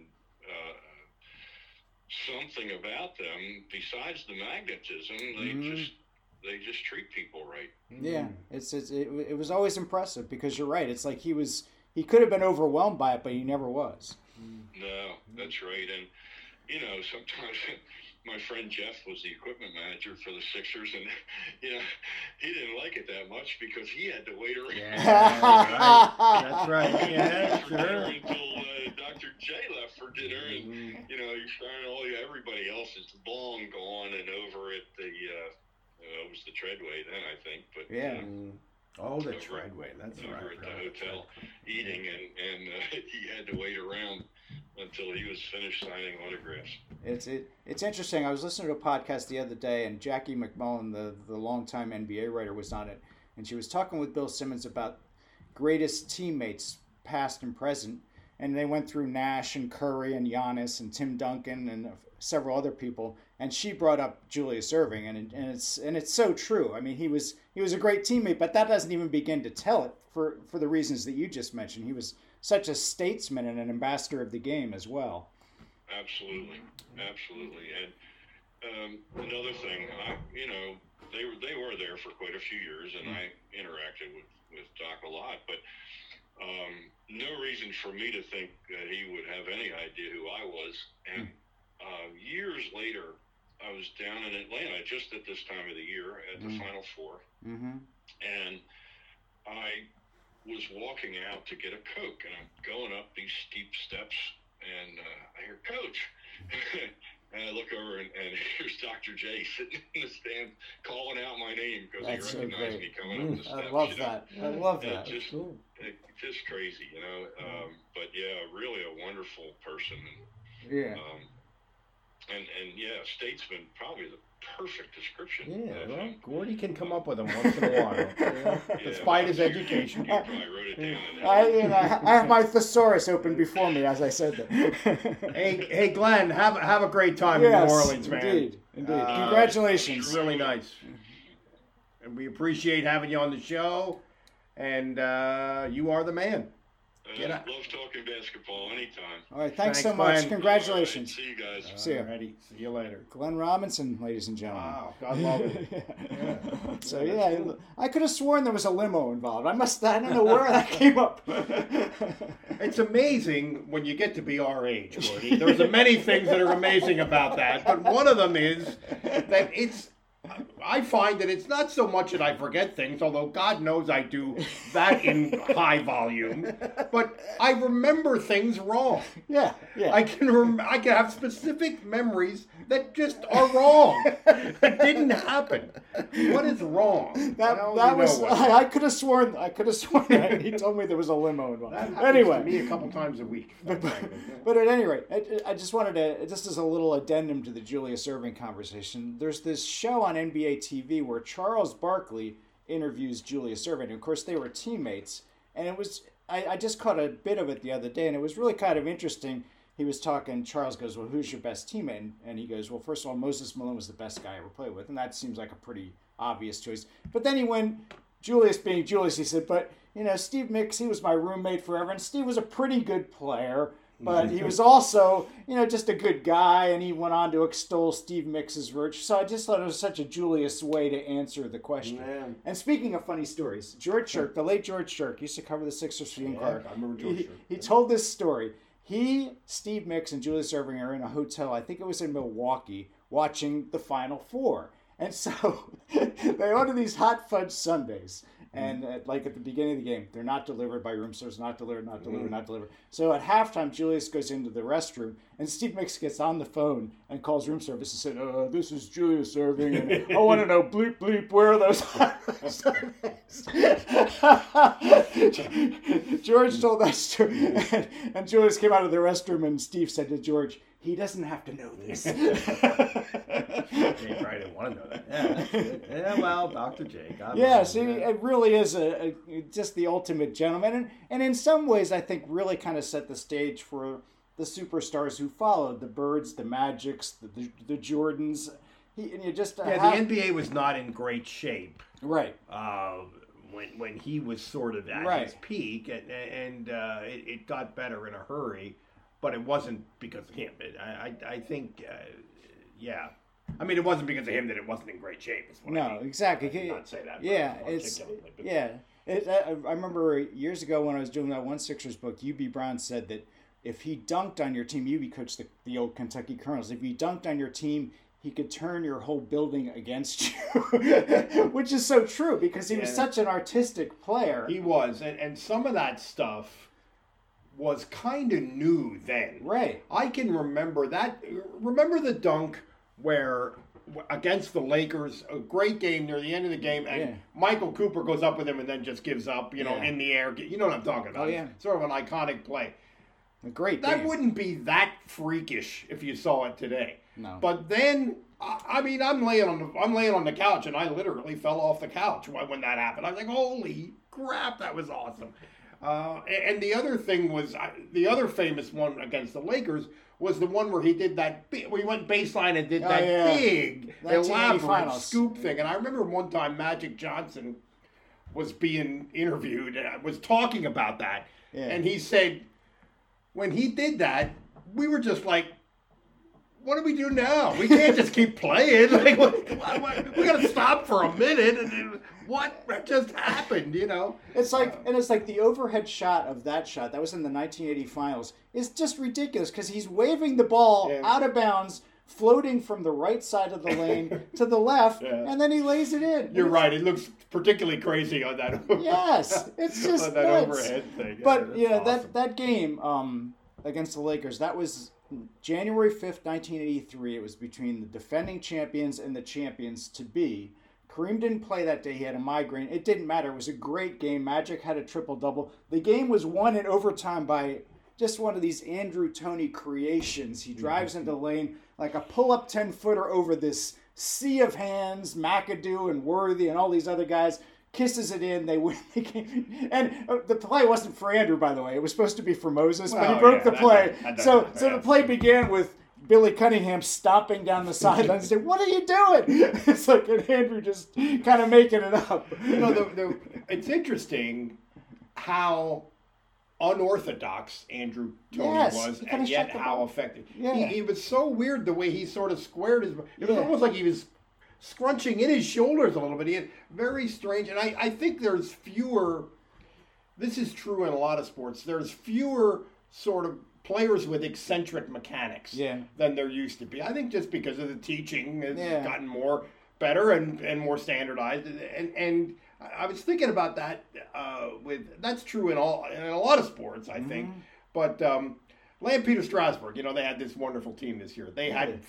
something about them besides the magnetism. They just treat people right. Yeah, it was always impressive, because you're right. It's like he could have been overwhelmed by it, but he never was. No, that's right. And sometimes my friend Jeff was the equipment manager for the Sixers, and he didn't like it that much because he had to wait around. Yeah, that's right. Yeah, sure. Until Dr. J left for dinner, and you're starting everybody else is long gone and over at the. It was the Treadway then, I think, but the Treadway. That's right. Over at the hotel, eating, and he had to wait around until he was finished signing autographs. It's interesting. I was listening to a podcast the other day, and Jackie McMullen, the longtime NBA writer, was on it, and she was talking with Bill Simmons about greatest teammates, past and present, and they went through Nash and Curry and Giannis and Tim Duncan and several other people, and she brought up Julius Erving, and it's so true. I mean, he was a great teammate, but that doesn't even begin to tell it for the reasons that you just mentioned. He was such a statesman and an ambassador of the game as well. Absolutely. And another thing, they were there for quite a few years, and I interacted with Doc a lot, but no reason for me to think that he would have any idea who I was. And years later, I was down in Atlanta just at this time of the year at the Final Four, and I was walking out to get a Coke, and I'm going up these steep steps, and I hear, "Coach," and I look over, and here's Dr. J sitting in the stand calling out my name because he recognized me coming up the steps. I love that. I love that. Just crazy, but yeah, really a wonderful person. And statesman, probably the perfect description. Yeah, well, Gordy can come up with them once in a while, despite his education. You probably wrote it down. I have my thesaurus open before me as I said that. Hey, Glenn, have a great time in New Orleans, man. Indeed. Congratulations. It's really nice, and we appreciate having you on the show. And you are the man. Love talking basketball anytime. All right, thanks so much. Glenn. Congratulations. All right, see you guys. See ya. Alrighty, see you later. Glenn Robinson, ladies and gentlemen. Wow, God love it. So yeah, I could have sworn there was a limo involved. I don't know where that came up. It's amazing when you get to be our age, Gordy. There's many things that are amazing about that, but one of them is that I find that it's not so much that I forget things, although God knows I do that in high volume, but I remember things wrong. Yeah. I can have specific memories that just are wrong. It didn't happen. What is wrong? I could have sworn that he told me there was a limo involved. That happens Anyway, to me a couple times a week. but at any rate, I just wanted to, just as a little addendum to the Julius Erving conversation, there's this show on NBA TV where Charles Barkley interviews Julius Erving. Of course, they were teammates, and it was I just caught a bit of it the other day, and it was really kind of interesting. He was talking, Charles goes, well, who's your best teammate? And he goes, well, first of all, Moses Malone was the best guy I ever played with. And that seems like a pretty obvious choice. But then he went, Julius being Julius, he said, but, Steve Mix, he was my roommate forever. And Steve was a pretty good player, but he was also, just a good guy. And he went on to extol Steve Mix's virtue. So I just thought it was such a Julius way to answer the question. Man. And speaking of funny stories, George Shirk, the late George Shirk, used to cover the Sixers for Ian Clark. I remember George Shirk. He told this story. He, Steve Mix, and Julius Erving are in a hotel, I think it was in Milwaukee, watching the Final Four. And so they order these hot fudge sundaes. And at the beginning of the game, they're not delivered by room service, not delivered. So at halftime, Julius goes into the restroom, and Steve Mix gets on the phone and calls room service and said, this is Julius Erving, and I want to know, bleep, bleep, where are those hot fudge sundaes? George told that story, and Julius came out of the restroom, and Steve said to George, he doesn't have to know this. Jay probably didn't want to know that. Yeah, that's good. Yeah, well, Dr. J. God yeah, bless see, him. it really is just the ultimate gentleman. And in some ways, I think really kind of set the stage for the superstars who followed, the Birds, the Magics, the Jordans. The NBA was not in great shape. Right. When he was sort of at his peak, and it got better in a hurry. But it wasn't because of him. I think, yeah. I mean, it wasn't because of him that it wasn't in great shape. Exactly. I did not say that. I remember years ago when I was doing that one Sixers book, U.B. Brown said that if he dunked on your team, U.B. coached the old Kentucky Colonels, if he dunked on your team, he could turn your whole building against you, which is so true because he was such an artistic player. He was, and some of that stuff was kind of new then. Right. I can remember that. Remember the dunk where against the Lakers, a great game near the end of the game, and Michael Cooper goes up with him and then just gives up, in the air. You know what I'm talking about. Oh, yeah. It's sort of an iconic play. A great That game. wouldn't be that freakish if you saw it today. No. But then, I mean, I'm laying on the couch, and I literally fell off the couch when that happened. I was like, holy crap, that was awesome. And the other thing was, the other famous one against the Lakers was the one where he did that big, where he went baseline and did big, elaborate scoop thing. And I remember one time Magic Johnson was being interviewed and was talking about that. Yeah. And he said, when he did that, we were just like, what do we do now? We can't just keep playing. Like, we got to stop for a minute. And what just happened? It's like, the overhead shot of that shot that was in the 1980 finals is just ridiculous because he's waving the ball out of bounds, floating from the right side of the lane to the left, and then he lays it in. You're right. It looks particularly crazy on that. Yes, it's just on that overhead thing. But awesome. that game against the Lakers, that was January 5th, 1983. It was between the defending champions and the champions to be. Kareem didn't play that day. He had a migraine. It didn't matter. It was a great game. Magic had a triple-double. The game was won in overtime by just one of these Andrew Toney creations. He drives into the lane like a pull-up 10-footer over this sea of hands, McAdoo and Worthy and all these other guys. Kisses it in, they win the game. And the play wasn't for Andrew, by the way. It was supposed to be for Moses, but he broke the play. So the play began with Billy Cunningham stomping down the sideline and saying, what are you doing? It's like, and Andrew just kind of making it up. It's interesting how unorthodox Andrew Toney Yes, was, he kinda and yet shut the how ball. effective. Yeah. He was so weird the way he sort of squared his. It was Yeah. almost like he was scrunching in his shoulders a little bit. He had very strange, and I think there's fewer. This is true in a lot of sports. There's fewer sort of players with eccentric mechanics Yeah. than there used to be. I think just because of the teaching has Yeah. gotten more better and more standardized. And I was thinking about that that's true in a lot of sports, I think. But Lampeter Strasburg, they had this wonderful team this year. They had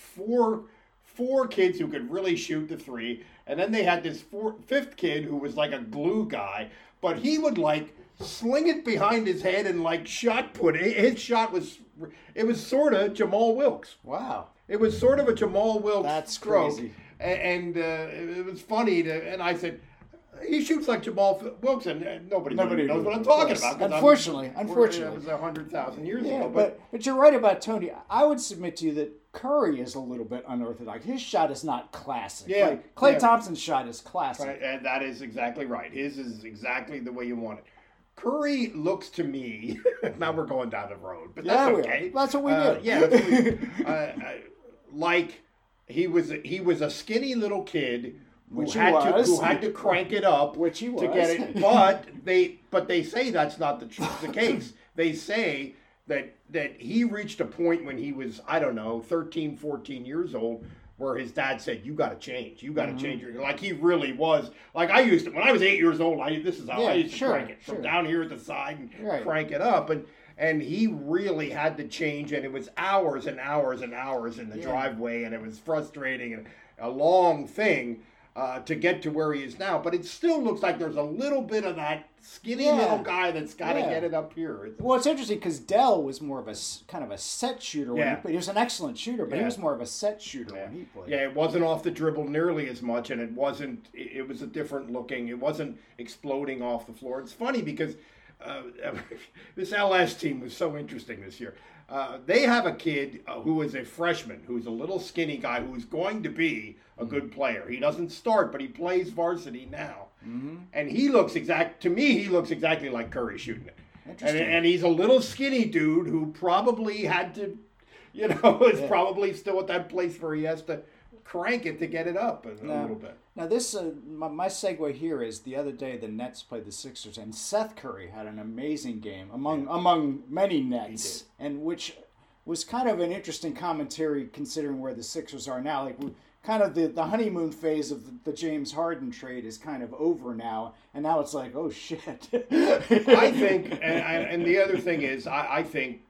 four kids who could really shoot the three, and then they had this fifth kid who was like a glue guy, but he would like sling it behind his head and like shot put. His shot was sort of Jamal Wilkes. Wow. It was sort of a Jamal Wilkes That's stroke, crazy. and it was funny. And I said, he shoots like Jamal Wilkes, and nobody knows what I'm talking about. 'Cause Unfortunately. that was 100,000 years Yeah, ago. but you're right about Tony. I would submit to you that Curry is a little bit unorthodox. His shot is not classic. Yeah, Like Klay yeah. Thompson's shot is classic. Right, and that is exactly right. His is exactly the way you want it. Curry looks to me. Now we're going down the road, but that's Yeah, we okay. are. That's what we do. Yeah, that's what like he was a skinny little kid who Which he had was. who had to crank it up Which he to was. get it. But they say that's not the case. They say that he reached a point when he was, I don't know, 13, 14 years old, where his dad said, "You got to change. You got to change your." Like he really was. Like I used to when I was 8 years old. This is how I used to crank it from down here at the side and crank it up, and he really had to change, and it was hours and hours and hours in the driveway, and it was frustrating and a long thing to get to where he is now. But it still looks like there's a little bit of that skinny little guy that's got to get it up here. Well, it's interesting because Dell was more of a kind of a set shooter when he played. He was an excellent shooter, but he was more of a set shooter when he played. Yeah, it wasn't off the dribble nearly as much, and it was a different looking. It wasn't exploding off the floor. It's funny because this LS team was so interesting this year. They have a kid who is a freshman, who's a little skinny guy who's going to be a good player. He doesn't start, but he plays varsity now. And he looks exactly like Curry shooting it. Interesting. And he's a little skinny dude who probably had to, is probably still at that place where he has to crank it to get it up a little bit. Now this, my segue here is the other day the Nets played the Sixers, and Seth Curry had an amazing game among many Nets, and which was kind of an interesting commentary considering where the Sixers are now. Like kind of the honeymoon phase of the James Harden trade is kind of over now, and now it's like, oh shit. I think, and the other thing is, I think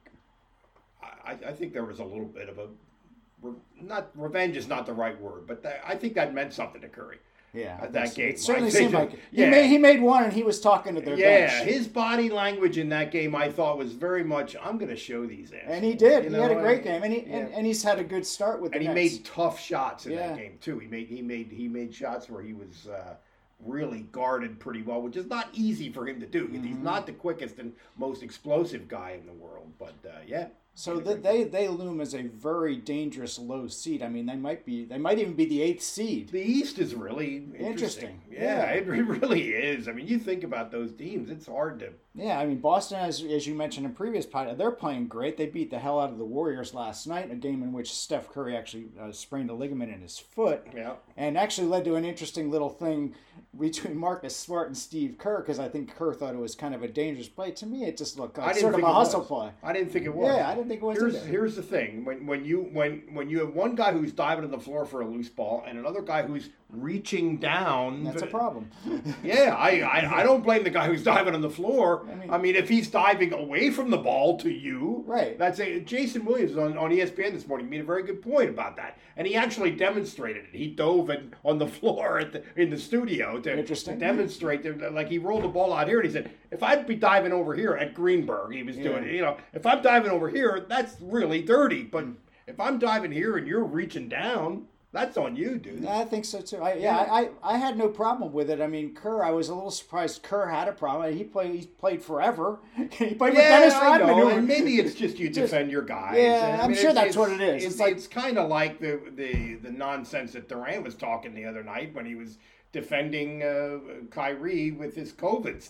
there was a little bit of a. Not revenge is not the right word, but I think that meant something to Curry. Yeah, at that game. It certainly seemed like it. He made one, and he was talking to their bench. Yeah, his body language in that game, I thought, was very much, I'm going to show these assholes. And he did. He had a great game, and he's had a good start with the Nets. And he made tough shots in that game too. He made shots where he was really guarded pretty well, which is not easy for him to do. He's not the quickest and most explosive guy in the world, but yeah. So they loom as a very dangerous low seed. I mean, they might even be the 8th seed. The East is really interesting. Yeah, it really is. I mean, you think about those teams; it's hard to. Yeah, I mean, Boston, as you mentioned in previous podcast, they're playing great. They beat the hell out of the Warriors last night, a game in which Steph Curry actually sprained a ligament in his foot. Yeah. And actually led to an interesting little thing between Marcus Smart and Steve Kerr, because I think Kerr thought it was kind of a dangerous play. To me, it just looked like sort of a hustle play. I didn't think it was. Yeah, I didn't think it was either. Here's the thing: when you have one guy who's diving on the floor for a loose ball and another guy who's reaching down, that's a problem. Yeah, I don't blame the guy who's diving on the floor. I mean, if he's diving away from the ball to you, right? That's Jason Williams on ESPN this morning made a very good point about that, and he actually demonstrated it. He dove on the floor in the studio to demonstrate that, like he rolled the ball out here, and he said, if I'd be diving over here at Greenberg, he was doing it. If I'm diving over here, that's really dirty. But if I'm diving here and you're reaching down, that's on you, dude. I think so too. I had no problem with it. I mean, Kerr, I was a little surprised Kerr had a problem. He played forever. He played with Dennis Rodman. And maybe it's just you defend your guys. Yeah, I'm sure that's what it is. It's kind of like the nonsense that Durant was talking the other night when he was defending Kyrie with his COVID stuff.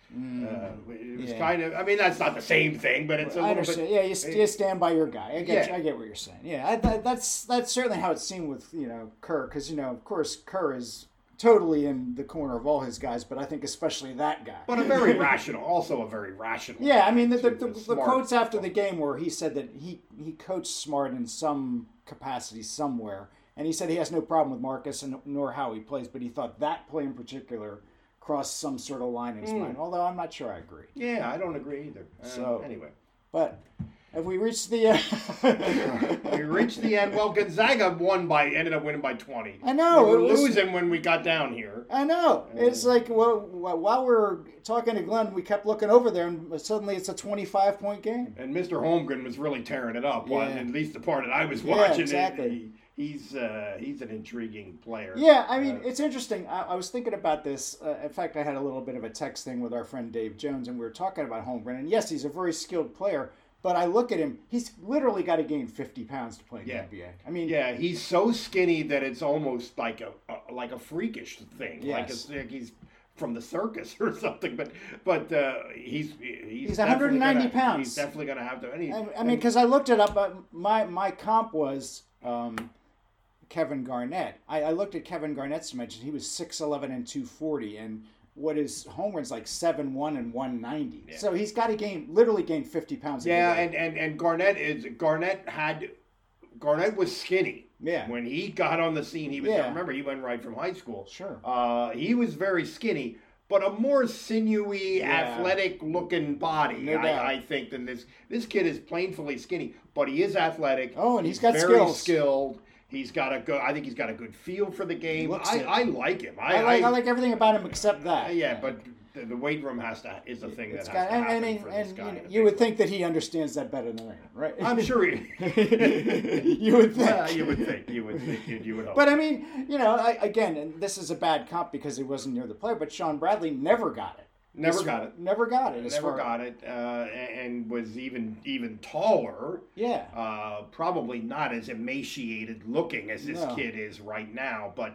It was kind of. I mean, that's not the same thing, but it's a I little understand. bit. Yeah, you stand by your guy. I get Yeah. I get what you're saying. Yeah, that's certainly how it seemed with Kerr, because of course Kerr is totally in the corner of all his guys, but I think especially that guy. But a very rational, also a very rational. Yeah, I mean the smart quotes after the game where he said that he coached Smart in some capacity somewhere, and he said he has no problem with Marcus and nor how he plays, but he thought that play in particular crossed some sort of line in his mind. Although I'm not sure I agree. Yeah, I don't agree either. So anyway, but have we reached the? we reached the end. Well, Gonzaga ended up winning by 20. I know, We were it was- losing when we got down here. I know. It's like, well, while we're talking to Glenn, we kept looking over there, and suddenly it's a 25-point game. And Mr. Holmgren was really tearing it up. Yeah. At least the part that I was Yeah, watching. exactly. He's an intriguing player. Yeah, I mean, it's interesting. I was thinking about this. In fact, I had a little bit of a text thing with our friend Dave Jones, and we were talking about Holmgren. And yes, he's a very skilled player, but I look at him, he's literally got to gain 50 pounds to play in the NBA. I mean, Yeah, he's so skinny that it's almost like a freakish thing. Yes. Like he's from the circus or something. But he's 190 pounds. He's definitely going to have to. I mean, because I looked it up. My comp was Kevin Garnett. I looked at Kevin Garnett's dimensions. He was 6'11" and 240, and what is Holmgren's like 7'1" and 190. Yeah. So he's got to literally gain 50 pounds. Yeah, a day. and Garnett was skinny. Yeah. When he got on the scene, he was. Yeah. Remember, he went right from high school. Sure. He was very skinny, but a more sinewy, athletic-looking body. No doubt. I think than this. This kid is plainly skinny, but he is athletic. Oh, and he's got very skills. skilled. He's got I think he's got a good feel for the game. I like him. I like everything about him except that. Yeah, but the weight room is the thing that has to and happen for this guy. you would think that he understands that better than I am, right? I'm sure he. You would think. Well, you would think. You would hope. But I mean, again, and this is a bad comp because he wasn't near the player, but Sean Bradley never got it. Never got it. Never got it. Never got it, and was even taller. Yeah. Probably not as emaciated looking as this No. kid is right now, but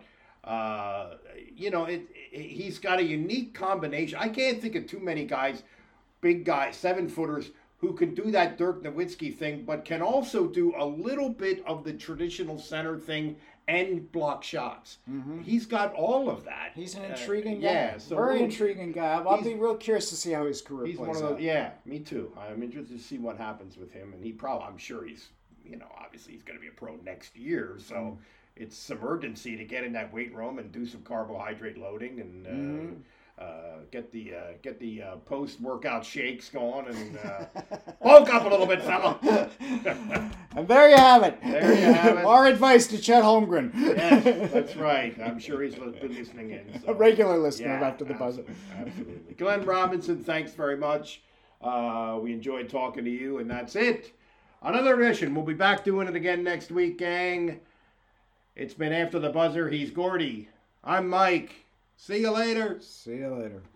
he's got a unique combination. I can't think of too many guys, big guys, 7-footers, who can do that Dirk Nowitzki thing, but can also do a little bit of the traditional center thing and block shots. Mm-hmm. He's got all of that. He's an intriguing guy. Yeah, so very intriguing guy. I'll be real curious to see how his career He's plays one of those. out. Yeah, me too. I'm interested to see what happens with him, and I'm sure he's, obviously he's going to be a pro next year. So it's some urgency to get in that weight room and do some carbohydrate loading and get the post workout shakes going and bulk up a little bit, fella. And there you have it. There you have it. Our advice to Chet Holmgren. Yes, that's right. I'm sure he's been listening in. So. A regular listener Yeah, after the buzzer. Absolutely. Glenn Robinson, thanks very much. We enjoyed talking to you, and that's it. Another edition. We'll be back doing it again next week, gang. It's been After the Buzzer. He's Gordy. I'm Mike. See you later. See you later.